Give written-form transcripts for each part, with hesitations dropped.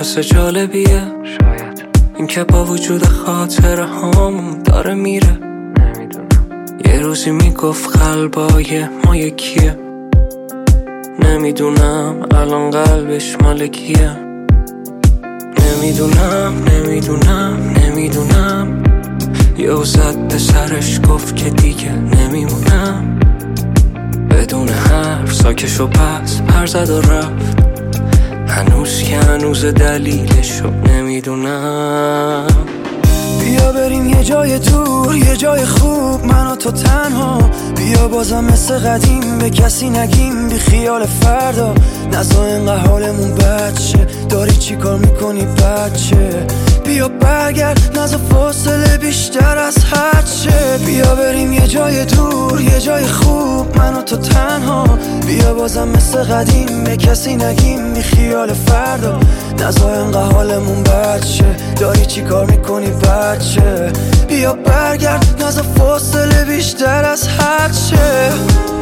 حس جالبیه شاید این که با وجود خاطره هامون داره میره. نمیدونم یه روزی میگفت قلبای ما یکیه. نمیدونم الان قلبش مال کیه. نمیدونم یهو زد به سرش گفت که دیگه نمیمونم. بدون حرف ساکشو پس پر زد و رفت. هنوز دلیلشو نمیدونم. بیا بریم یه جای دور، یه جای خوب، من و تو تنها. بیا بازم مثل قدیم به کسی نگیم، بی خیال فردا. نزا اینقدر حالمون بد شه، داری چی کار میکنی بچه؟ بیا برگرد، نزا فاصله بیشتر از حد شه. بیا بریم یه جای دور، یه جای خوب، من و تو تنها. بیا بازم مثل قدیم به کسی نگیم، بی خیال فردا. نزا اینقدر حالمون بد شه، داری چی کار میکنی بچه؟ بیا برگرد، نزا فاصله بیشتر از حد شه.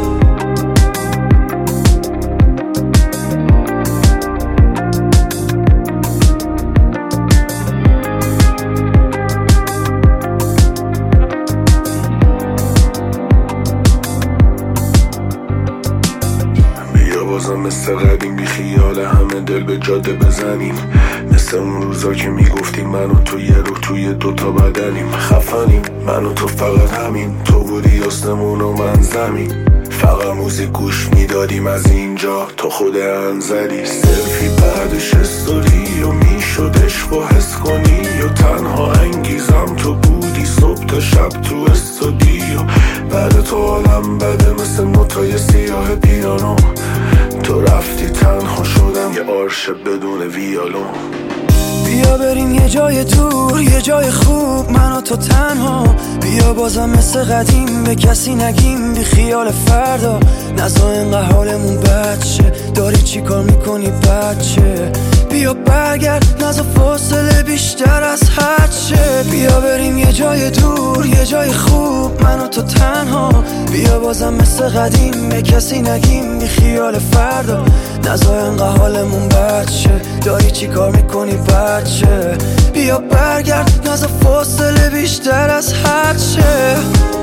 بازم مثل قدیم بی خیال همه دل به جاده بزنیم. مثل اون روزا که میگفتیم من و تو یه روح توی دوتا بدنیم. خفنیم من و تو فقط همین، تو بودی آسمون و من زمین. فقط موزیک گوش میدادیم از اینجا تو خود انزلی. سلفی بعدش استوری و میشد عشق و حس کنی. و تنها انگیزم تو بودی صبح تا شب تو استودیو. بعد تو حالم بده مثل نوتای سیاه پیانو. تو رفتی تنها شدم یه عرش بدون ویالون. بیا بریم یه جای دور، یه جای خوب، من و تو تنها. بیا بازم مثل قدیم به کسی نگیم، بی خیال فردا. نزا اینقدر حالمون بد شه، داری چی کار میکنی بچه؟ بیا برگرد، نزا فاصله بیشتر از حد شه. بیا بریم یه جای دور، یه جای خوب، من و تو تنها. بیا بازم مثل قدیم به کسی نگیم، بی خیال فردا. نزا اینقدر حالمون بد شه، داری چی کار میکنی بچه؟ بیا برگرد، نزا فاصله بیشتر از حد شه.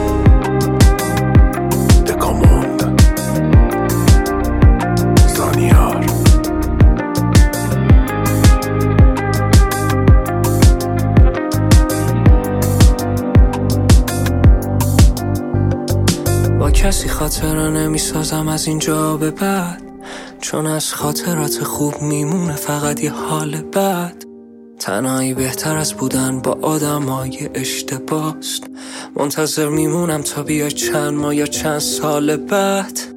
دکاموند زانیار. با کسی خاطره نمیسازم از اینجا به بعد، چون از خاطرات خوب میمونه فقط یه حال بد. تنهایی بهتر از بودن با آدمای اشتباست. منتظر میمونم تا بیای چند ماه یا چند سال بعد.